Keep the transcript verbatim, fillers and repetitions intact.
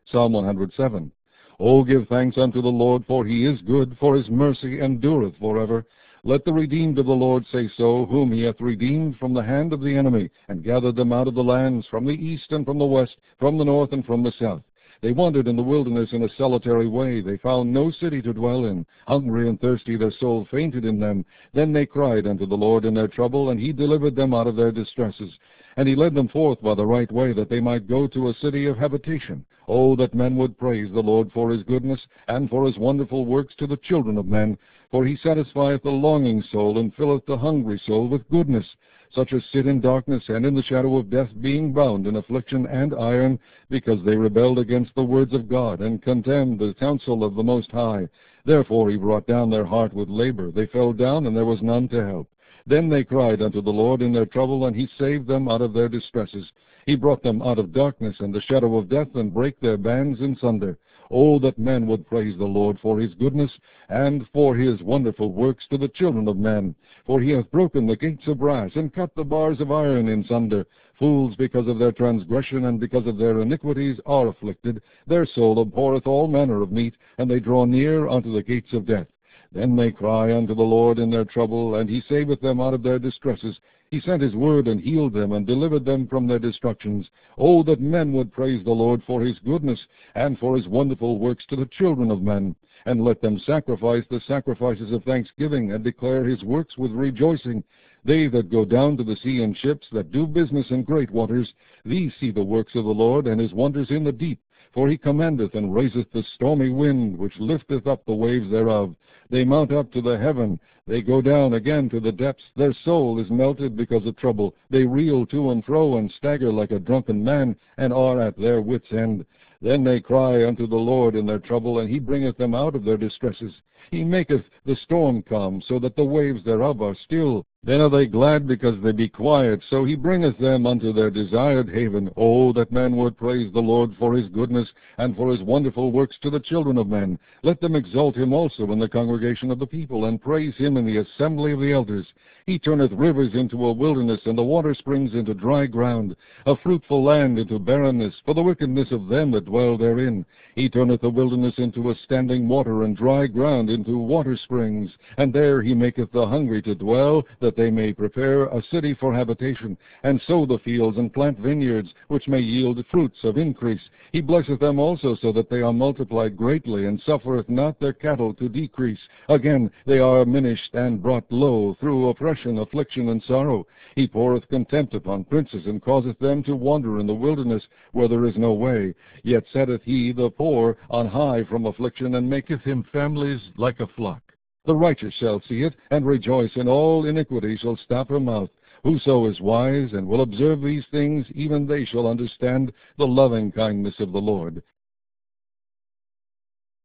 Psalm one hundred seven. O give thanks unto the Lord, for he is good, for his mercy endureth forever. Let the redeemed of the Lord say so, whom he hath redeemed from the hand of the enemy, and gathered them out of the lands, from the east and from the west, from the north and from the south. They wandered in the wilderness in a solitary way. They found no city to dwell in. Hungry and thirsty, their soul fainted in them. Then they cried unto the Lord in their trouble, and he delivered them out of their distresses. And he led them forth by the right way, that they might go to a city of habitation. Oh, that men would praise the Lord for his goodness, and for his wonderful works to the children of men. For he satisfieth the longing soul, and filleth the hungry soul with goodness. Such as sit in darkness and in the shadow of death, being bound in affliction and iron, because they rebelled against the words of God, and contemned the counsel of the Most High. Therefore he brought down their heart with labor. They fell down, and there was none to help. Then they cried unto the Lord in their trouble, and he saved them out of their distresses. He brought them out of darkness and the shadow of death, and brake their bands in sunder. Oh, that men would praise the Lord for his goodness, and for his wonderful works to the children of men. For he hath broken the gates of brass, and cut the bars of iron in sunder. Fools, because of their transgression and because of their iniquities, are afflicted. Their soul abhorreth all manner of meat, and they draw near unto the gates of death. Then they cry unto the Lord in their trouble, and he saveth them out of their distresses. He sent his word, and healed them, and delivered them from their destructions. Oh, that men would praise the Lord for his goodness, and for his wonderful works to the children of men. And let them sacrifice the sacrifices of thanksgiving, and declare his works with rejoicing. They that go down to the sea in ships, that do business in great waters, these see the works of the Lord, and his wonders in the deep. For he commandeth and raiseth the stormy wind, which lifteth up the waves thereof. They mount up to the heaven, they go down again to the depths. Their soul is melted because of trouble. They reel to and fro, and stagger like a drunken man, and are at their wits' end. Then they cry unto the Lord in their trouble, and he bringeth them out of their distresses. He maketh the storm come, so that the waves thereof are still. Then are they glad because they be quiet, so he bringeth them unto their desired haven. Oh, that men would praise the Lord for his goodness, and for his wonderful works to the children of men. Let them exalt him also in the congregation of the people, and praise him in the assembly of the elders. He turneth rivers into a wilderness, and the water springs into dry ground, a fruitful land into barrenness, for the wickedness of them that dwell therein. He turneth the wilderness into a standing water, and dry ground into water springs. And there he maketh the hungry to dwell, that they may prepare a city for habitation, and sow the fields, and plant vineyards, which may yield fruits of increase. He blesseth them also, so that they are multiplied greatly, and suffereth not their cattle to decrease. Again, they are diminished and brought low, through oppression, affliction, and sorrow. He poureth contempt upon princes, and causeth them to wander in the wilderness, where there is no way. Yet setteth he the poor on high from affliction, and maketh him families like a flock. The righteous shall see it, and rejoice, and all iniquity shall stop her mouth. Whoso is wise, and will observe these things, even they shall understand the loving kindness of the Lord.